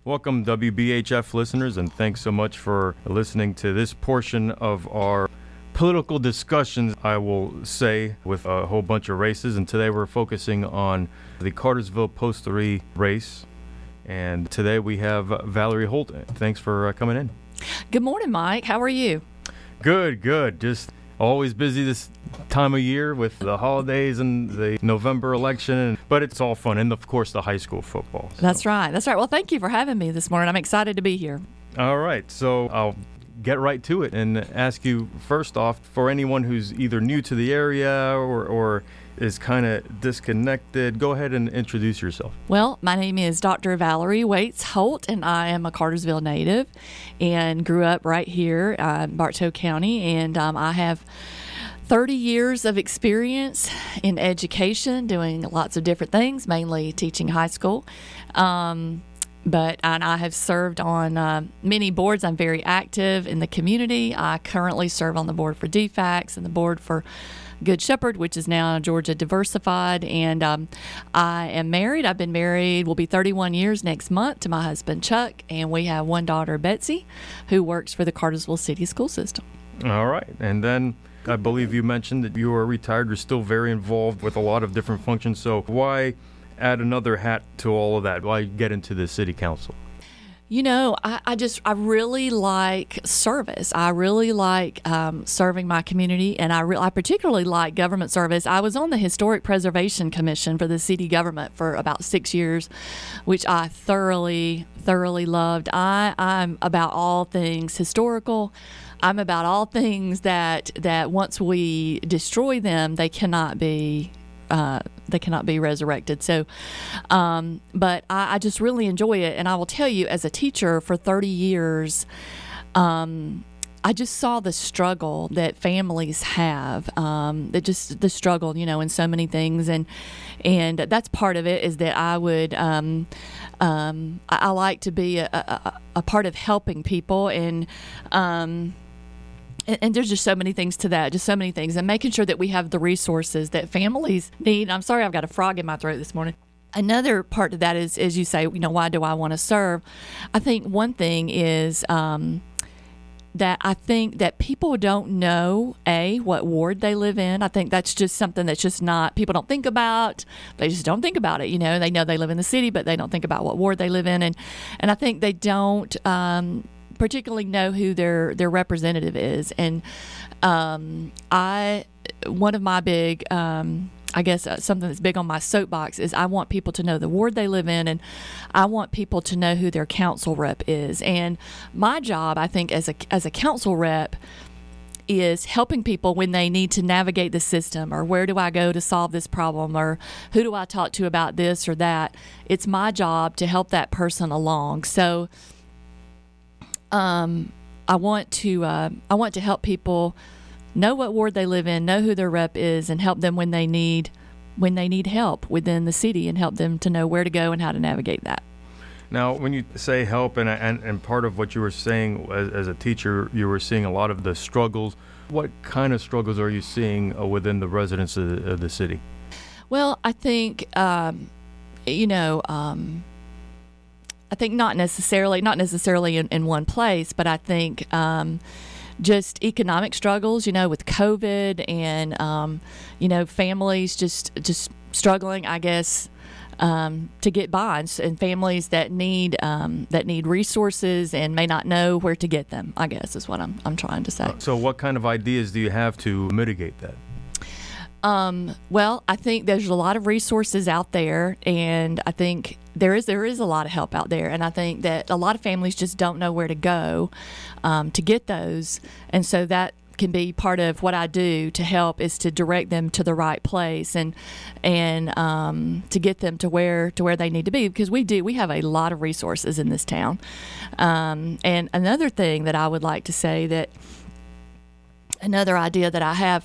Welcome, WBHF listeners, and thanks so much for listening to this portion of our political discussions, I will say, with a whole bunch of races. And today we're focusing on the Cartersville Post 3 race. And today we have Valerie Holt. Thanks for coming in. Good morning, Mike. How are you? Good. Just always busy this time of year with the holidays and the November election, but it's all fun. And, of course, the high school football. So. That's right. Well, thank you for having me this morning. I'm excited to be here. All right. So I'll get right to it and ask you, first off, for anyone who's either new to the area or is kind of disconnected, go ahead and introduce yourself. Well, my name is Dr. Valerie Waits Holt, and I am a Cartersville native and grew up right here in Bartow County, and I have 30 years of experience in education, doing lots of different things, mainly teaching high school. But I have served on many boards. I'm very active in the community. I currently serve on the board for DFACS and the board for Good Shepherd, which is now Georgia Diversified. And I am married. I've been married, will be 31 years next month, to my husband, Chuck. And we have one daughter, Betsy, who works for the Cartersville City School System. All right. And then I believe you mentioned that you are retired. You're still very involved with a lot of different functions. So why add another hat to all of that? Why get into the city council? You know, I really like service. I really like serving my community, and I particularly like government service. I was on the Historic Preservation Commission for the city government for about 6 years, which I thoroughly loved. I'm about all things historical. I'm about all things that once we destroy them, they cannot be resurrected. So, but I just really enjoy it. And I will tell you, as a teacher for 30 years, I just saw the struggle that families have, the struggle, in so many things. And that's part of it, is that I would, I like to be a part of helping people, and there's just so many things to that, just so many things, and making sure that we have the resources that families need. I'm sorry, I've got a frog in my throat this morning. Another part of that is, as you say, why do I want to serve? I think one thing is that I think that people don't know, what ward they live in. I think that's just something that's just not, people don't think about. They just don't think about it. They know they live in the city, but they don't think about what ward they live in. And I think they don't particularly know who their representative is. And one of my big, something that's big on my soapbox is I want people to know the ward they live in, and I want people to know who their council rep is. And my job, I think, as a council rep, is helping people when they need to navigate the system, or where do I go to solve this problem, or who do I talk to about this or that. It's my job to help that person along. So I want to help people know what ward they live in, know who their rep is, and help them when they need help within the city, and help them to know where to go and how to navigate that. Now, when you say help, and part of what you were saying as a teacher, you were seeing a lot of the struggles. What kind of struggles are you seeing within the residents of the city? Well, I think I think not necessarily in one place, but I think just economic struggles, with COVID, and families just struggling, I guess, to get by, and families that need resources and may not know where to get them, I guess, is what I'm trying to say. So what kind of ideas do you have to mitigate that? Well, I think there's a lot of resources out there, and I think there is a lot of help out there, and I think that a lot of families just don't know where to go to get those, and so that can be part of what I do to help, is to direct them to the right place, and to get them to where they need to be, because we have a lot of resources in this town. And another thing that I would like to say, that another idea that I have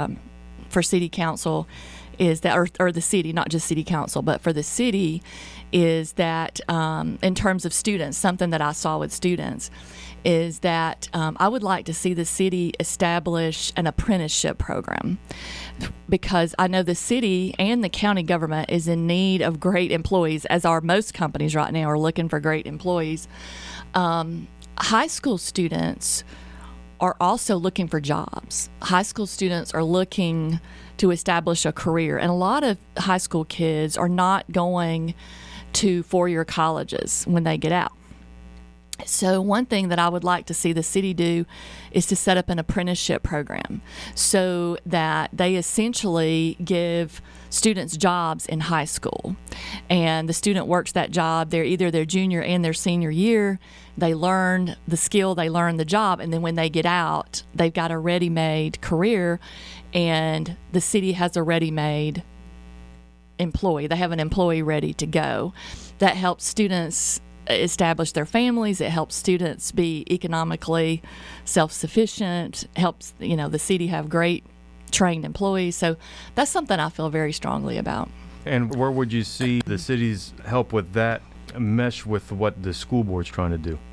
for city council is that, or the city, not just city council, but for the city, is that in terms of students, something that I saw with students is that I would like to see the city establish an apprenticeship program, because I know the city and the county government is in need of great employees, as are most companies right now are looking for great employees. High school students are also looking for jobs. High school students are looking to establish a career, and a lot of high school kids are not going to four-year colleges when they get out. So one thing that I would like to see the city do is to set up an apprenticeship program so that they essentially give students jobs in high school. And the student works that job. They're either their junior and their senior year. They learn the skill, they learn the job, and then when they get out, they've got a ready-made career, and the city has a ready-made employee. They have an employee ready to go. That helps students establish their families. It helps students be economically self-sufficient, helps, the city have great trained employees. So that's something I feel very strongly about. And where would you see the city's help with that mesh with what the school board's trying to do?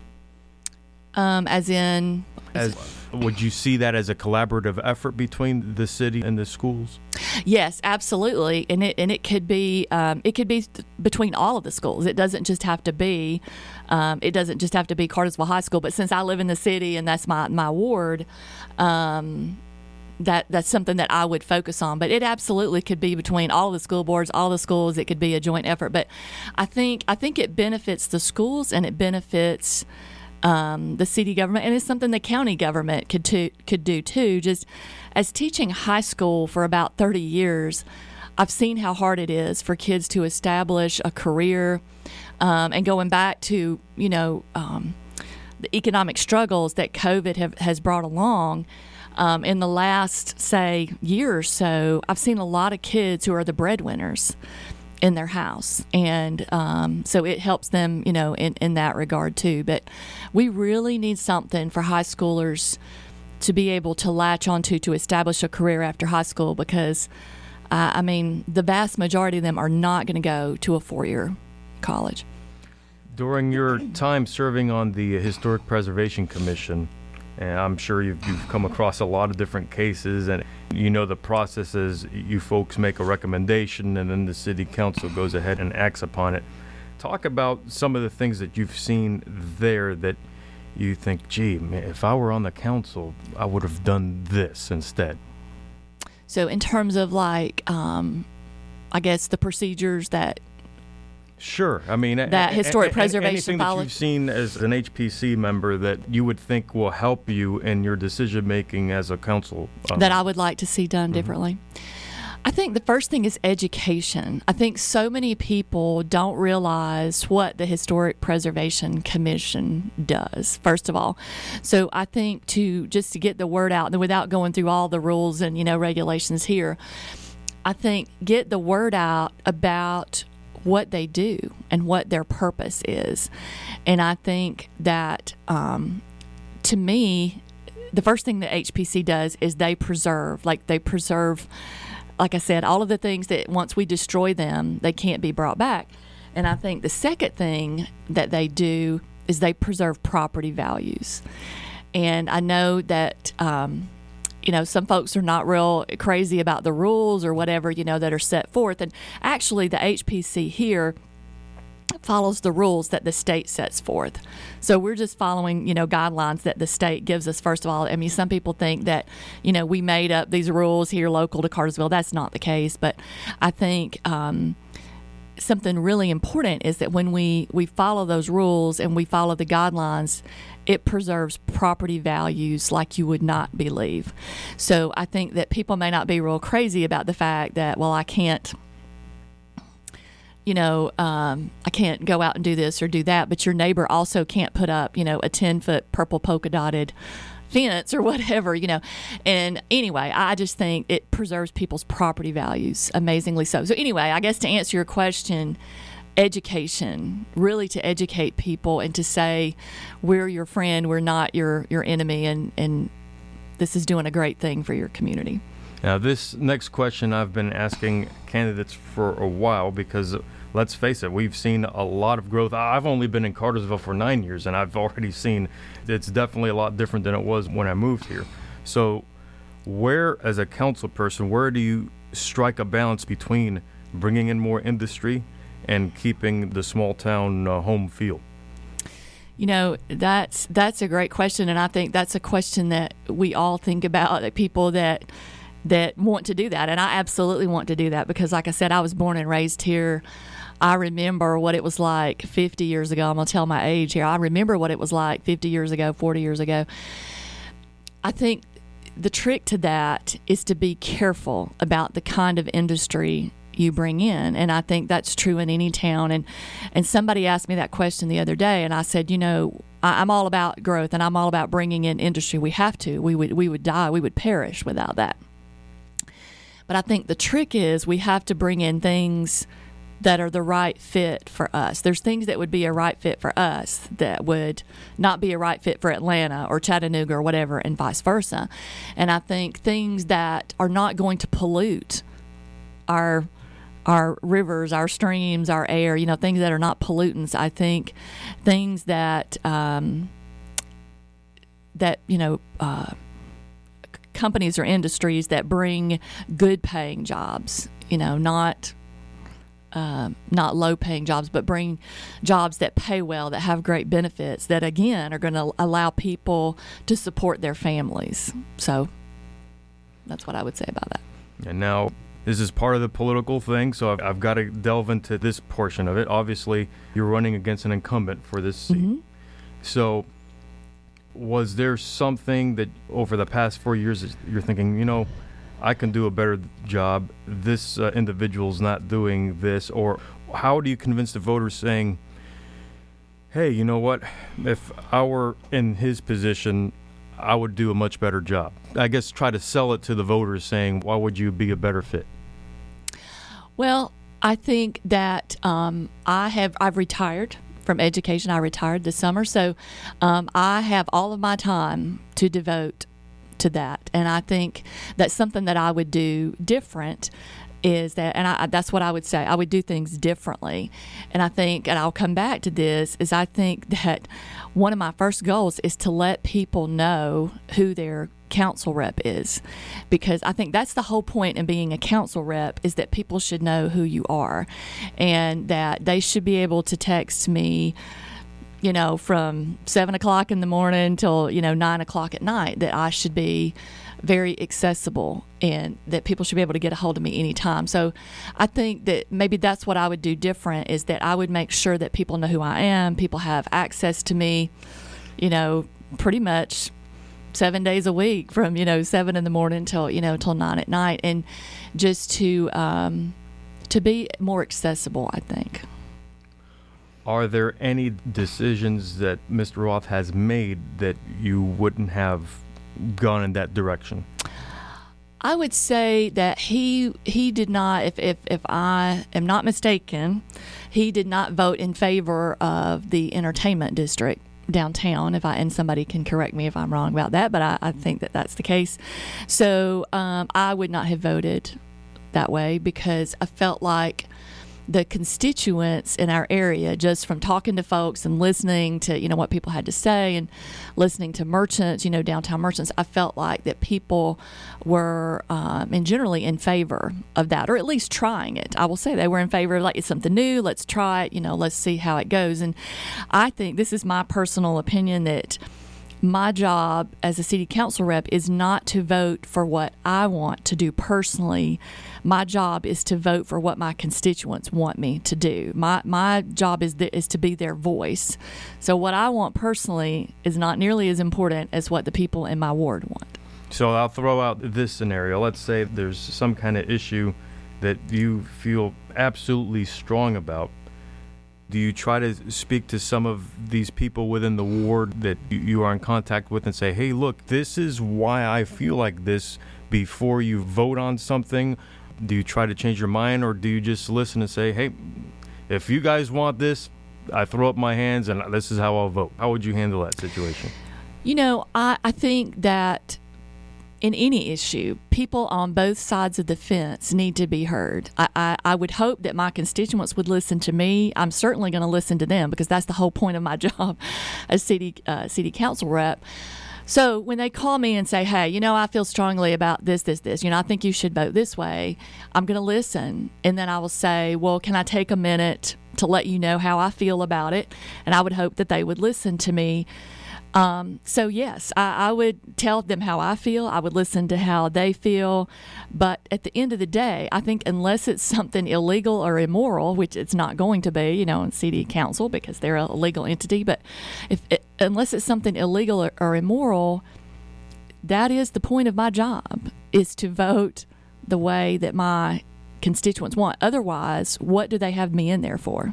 Would you see that as a collaborative effort between the city and the schools? Yes, absolutely, and it could be between all of the schools. It doesn't just have to be Cartersville High School. But since I live in the city and that's my ward, that's something that I would focus on. But it absolutely could be between all of the school boards, all the schools. It could be a joint effort. But I think it benefits the schools and it benefits the city government, and it's something the county government could do too. Just as teaching high school for about 30 years, I've seen how hard it is for kids to establish a career, and going back to the economic struggles that COVID has brought along. In the last, say, year or so, I've seen a lot of kids who are the breadwinners in their house, and so it helps them, in that regard too. But we really need something for high schoolers to be able to latch onto to establish a career after high school, because the vast majority of them are not going to go to a four-year college. During your time serving on the Historic Preservation Commission, and I'm sure you've come across a lot of different cases, and the process is you folks make a recommendation and then the city council goes ahead and acts upon it. Talk about some of the things that you've seen there that you think, gee, man, if I were on the council, I would have done this instead. So in terms of I guess the procedures that Sure. that historic preservation anything that you've seen as an HPC member that you would think will help you in your decision making as a council that I would like to see done differently. I think the first thing is education. I think so many people don't realize what the Historic Preservation Commission does, first of all. So I think to get the word out, without going through all the rules and regulations here, I think get the word out about what they do and what their purpose is. And I think that to me, the first thing that HPC does is they preserve, like I said, all of the things that once we destroy them, they can't be brought back. And I think the second thing that they do is they preserve property values. And I know that some folks are not real crazy about the rules or whatever, that are set forth. And actually, the HPC here follows the rules that the state sets forth. So we're just following, guidelines that the state gives us, first of all. Some people think that, we made up these rules here local to Cartersville. That's not the case. But I think something really important is that when we follow those rules and we follow the guidelines, it preserves property values like you would not believe. So I think that people may not be real crazy about the fact that, well, I can't go out and do this or do that, but your neighbor also can't put up, a 10-foot purple polka dotted fence or whatever, And anyway, I just think it preserves people's property values amazingly so. So anyway, I guess to answer your question, education, really to educate people and to say, we're your friend, we're not your enemy, and this is doing a great thing for your community. Now, this next question I've been asking candidates for a while because let's face it, we've seen a lot of growth. I've only been in Cartersville for 9 years, and I've already seen it's definitely a lot different than it was when I moved here. So where, as a council person, where do you strike a balance between bringing in more industry and keeping the small town home feel? That's a great question, and I think that's a question that we all think about, like people that want to do that. And I absolutely want to do that because, like I said, I was born and raised here. I remember what it was like 50 years ago. I'm going to tell my age here. I remember what it was like 50 years ago, 40 years ago. I think the trick to that is to be careful about the kind of industry you bring in. And I think that's true in any town. And somebody asked me that question the other day, and I said, I'm all about growth, and I'm all about bringing in industry. We have to. We would die. We would perish without that. But I think the trick is we have to bring in things that are the right fit for us. There's things that would be a right fit for us that would not be a right fit for Atlanta or Chattanooga or whatever, and vice versa. And I think things that are not going to pollute our rivers, our streams, our air, things that are not pollutants. I think things that companies or industries that bring good paying jobs, not low paying jobs, but bring jobs that pay well, that have great benefits, that again are going to allow people to support their families. So that's what I would say about that. And now, this is part of the political thing, so I've got to delve into this portion of it. Obviously, you're running against an incumbent for this seat. Mm-hmm. So was there something that over the past 4 years you're thinking, I can do a better job, this individual's not doing this? Or how do you convince the voters saying, hey, you know what, if I were in his position, I would do a much better job? I guess try to sell it to the voters saying, why would you be a better fit? Well, I think that I've retired from education. I retired this summer, so I have all of my time to devote to that. And I think that's something that I would do different is that, and that's what I would say, I would do things differently. And I think, and I'll come back to this, is I think that one of my first goals is to let people know who their council rep is, because I think that's the whole point in being a council rep, is that people should know who you are, and that they should be able to text me, from 7 o'clock in the morning till 9 o'clock at night, that I should be very accessible and that people should be able to get a hold of me anytime. So I think that maybe that's what I would do different, is that I would make sure that people know who I am. People have access to me, pretty much 7 days a week, from 7 in the morning till 9 at night, and just to be more accessible, I think. Are there any decisions that Mr. Roth has made that you wouldn't have gone in that direction? I would say that he did not, if I am not mistaken, he did not vote in favor of the entertainment district downtown, and somebody can correct me if I'm wrong about that, but I think that that's the case. So I would not have voted that way, because I felt like the constituents in our area, just from talking to folks and listening to what people had to say, and listening to merchants, downtown merchants, I felt like that people were and generally in favor of that, or at least trying it. I will say they were in favor of, like, it's something new, let's try it, let's see how it goes. And I think, this is my personal opinion, that my job as a city council rep is not to vote for what I want to do personally. My job is to vote for what my constituents want me to do. My job is to be their voice. So what I want personally is not nearly as important as what the people in my ward want. So I'll throw out this scenario. Let's say there's some kind of issue that you feel absolutely strong about. Do you try to speak to some of these people within the ward that you are in contact with and say, hey, look, this is why I feel like this, before you vote on something? Do you try to change your mind, or do you just listen and say, hey, if you guys want this, I throw up my hands and this is how I'll vote? How would you handle that situation? I think that in any issue, people on both sides of the fence need to be heard. I would hope that my constituents would listen to me. I'm certainly going to listen to them because that's the whole point of my job as city council rep. So when they call me and say, hey, I feel strongly about this, I think you should vote this way, I'm going to listen. And then I will say, well, can I take a minute to let you know how I feel about it? And I would hope that they would listen to me. So yes, I would tell them how I feel. I would listen to how they feel. But at the end of the day, I think unless it's something illegal or immoral, which it's not going to be, in city council because they're a legal entity, but unless it's something illegal or immoral, that is the point of my job, is to vote the way that my constituents want. Otherwise, what do they have me in there for?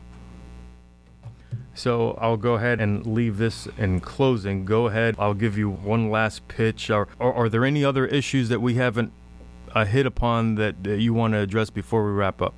So I'll go ahead and leave this in closing. Go ahead. I'll give you one last pitch. Are there any other issues that we haven't hit upon that you want to address before we wrap up?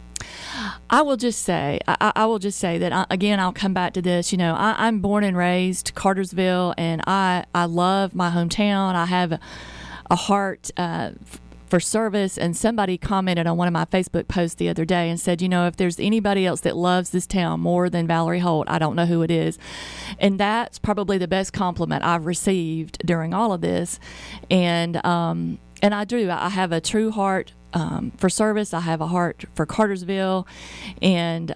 I will just say that, again, I'll come back to this. I'm born and raised Cartersville, and I love my hometown. I have a heart for service, and somebody commented on one of my Facebook posts the other day and said, if there's anybody else that loves this town more than Valerie Holt, I don't know who it is. And that's probably the best compliment I've received during all of this. And I do. I have a true heart for service. I have a heart for Cartersville, and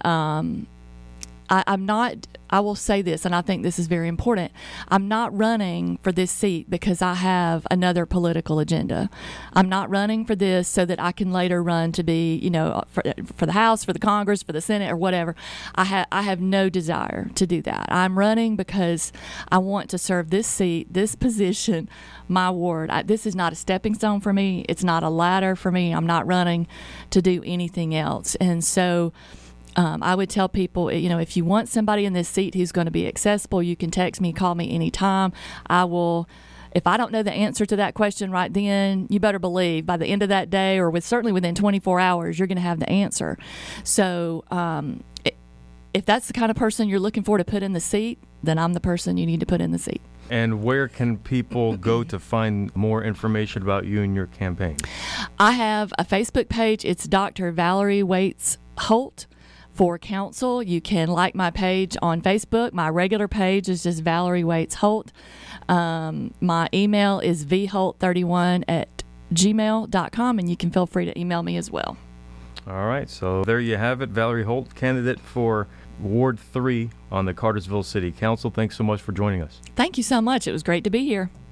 I'm not. I will say this, and I think this is very important. I'm not running for this seat because I have another political agenda. I'm not running for this so that I can later run to be, for the House, for the Congress, for the Senate, or whatever. I have no desire to do that. I'm running because I want to serve this seat, this position, my ward. This is not a stepping stone for me. It's not a ladder for me. I'm not running to do anything else. And so I would tell people, if you want somebody in this seat who's going to be accessible, you can text me, call me anytime. I will. If I don't know the answer to that question right then, you better believe by the end of that day, or certainly within 24 hours, you're going to have the answer. So if that's the kind of person you're looking for to put in the seat, then I'm the person you need to put in the seat. And where can people go to find more information about you and your campaign? I have a Facebook page. It's Dr. Valerie Waits Holt for council. You can like my page on Facebook. My regular page is just Valerie Waits Holt. My email is vholt31@gmail.com, and you can feel free to email me as well. All right, so there you have it. Valerie Holt, candidate for Ward 3 on the Cartersville City Council. Thanks so much for joining us. Thank you so much. It was great to be here.